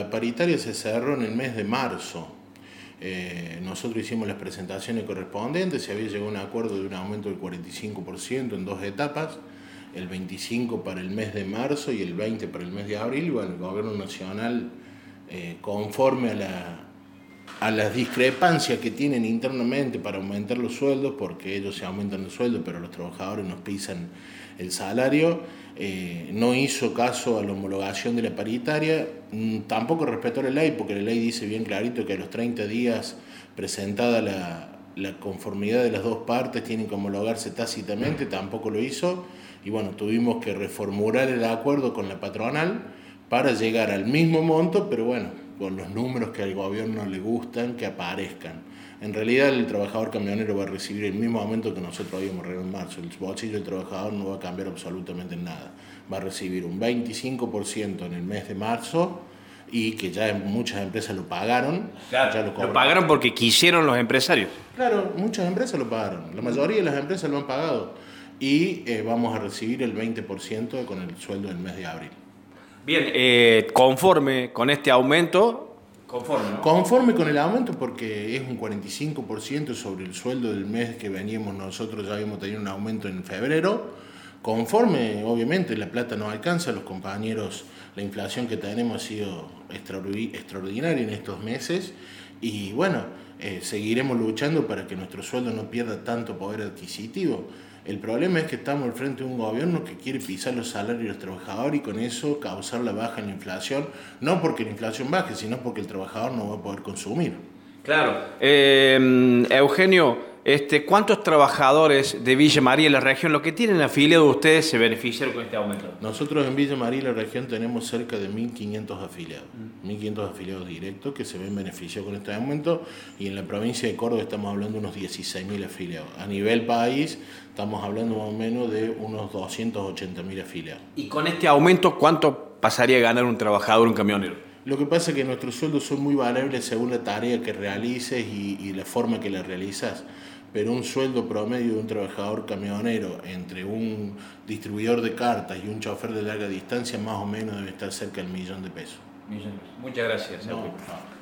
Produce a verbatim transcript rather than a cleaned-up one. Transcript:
la paritaria se cerró en el mes de marzo. Eh, nosotros hicimos las presentaciones correspondientes, se había llegado a un acuerdo de un aumento del cuarenta y cinco por ciento en dos etapas, el veinticinco por ciento para el mes de marzo y el veinte por ciento para el mes de abril. Y bueno, el gobierno nacional, eh, conforme a, la, a las discrepancias que tienen internamente para aumentar los sueldos, porque ellos se aumentan el sueldo pero los trabajadores nos pisan el salario, eh, no hizo caso a la homologación de la paritaria, tampoco respetó la ley, porque la ley dice bien clarito que a los treinta días presentada la, la conformidad de las dos partes tienen que homologarse tácitamente, tampoco lo hizo, y bueno, tuvimos que reformular el acuerdo con la patronal para llegar al mismo monto, pero bueno, con los números que al gobierno le gustan que aparezcan. En realidad el trabajador camionero va a recibir el mismo aumento que nosotros habíamos regalado en marzo. El bolsillo del trabajador no va a cambiar absolutamente nada. Va a recibir un veinticinco por ciento en el mes de marzo, y que ya muchas empresas lo pagaron. Claro, ya lo, lo pagaron porque quisieron los empresarios. Claro, muchas empresas lo pagaron. La mayoría de las empresas lo han pagado. Y eh, vamos a recibir el veinte por ciento con el sueldo del mes de abril. Bien, eh, conforme con este aumento... Conforme, ¿no? Conforme con el aumento, porque es un cuarenta y cinco por ciento sobre el sueldo del mes que veníamos nosotros, ya habíamos tenido un aumento en febrero. Conforme, obviamente, la plata no alcanza, los compañeros, la inflación que tenemos ha sido extraordinaria en estos meses, y bueno, eh, seguiremos luchando para que nuestro sueldo no pierda tanto poder adquisitivo. El problema es que estamos al frente de un gobierno que quiere pisar los salarios de los trabajadores y con eso causar la baja en la inflación, no porque la inflación baje, sino porque el trabajador no va a poder consumir. Claro. Eh, Eugenio, este, ¿cuántos trabajadores de Villa María y la región, lo que tienen afiliado ustedes, se beneficiaron con este aumento? Nosotros en Villa María y la región tenemos cerca de mil quinientos afiliados, mm. mil quinientos afiliados directos que se ven beneficiados con este aumento, y en la provincia de Córdoba estamos hablando de unos dieciséis mil afiliados. A nivel país estamos hablando más o menos de unos doscientos ochenta mil afiliados. ¿Y con este aumento cuánto pasaría a ganar un trabajador, un camionero? Lo que pasa es que nuestros sueldos son muy variables según la tarea que realices y, y la forma que la realizas, pero un sueldo promedio de un trabajador camionero entre un distribuidor de cartas y un chofer de larga distancia más o menos debe estar cerca del millón de pesos. Muchas gracias. No,